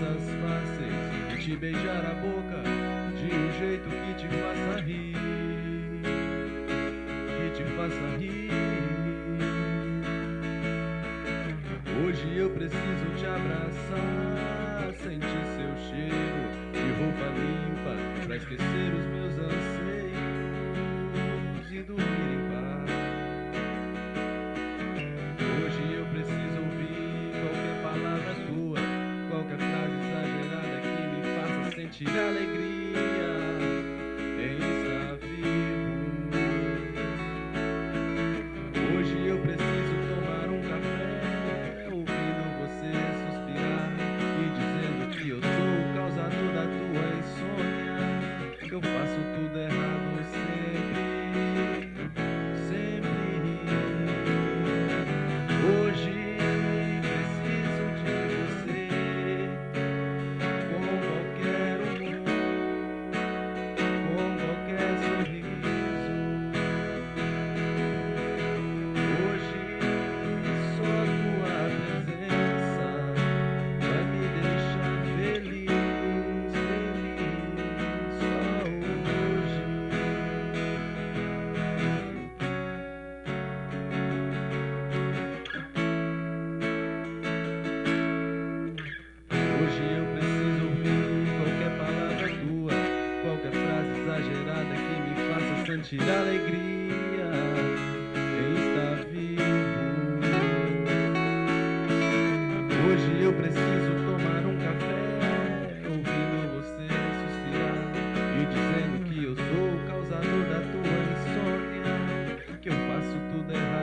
coisas fáceis e te beijar a boca de um jeito que te faça rir, que te faça rir. Hoje eu preciso te abraçar, sentir seu cheiro de roupa limpa, pra esquecer os meus anseios e dormir em paz. Hoje eu preciso ouvir qualquer palavra tua, qualquer frase exagerada que me faça sentir alegria em estar vivo. Hoje eu preciso tomar um café, ouvindo você suspirar e dizendo que eu sou o causador da tua insônia, que eu faço tudo errado sempre, sempre. Hoje preciso de você, com qualquer humor, com qualquer sorriso. Hoje só tua presença vai me deixar feliz, feliz. Só hoje. Hoje eu preciso ouvir qualquer palavra tua, qualquer frase exagerada que me faça sentir alegria em estar vivo. Hoje eu preciso tomar um café, ouvindo você suspirar e dizendo que eu sou o causador da tua insônia, que eu faço tudo errado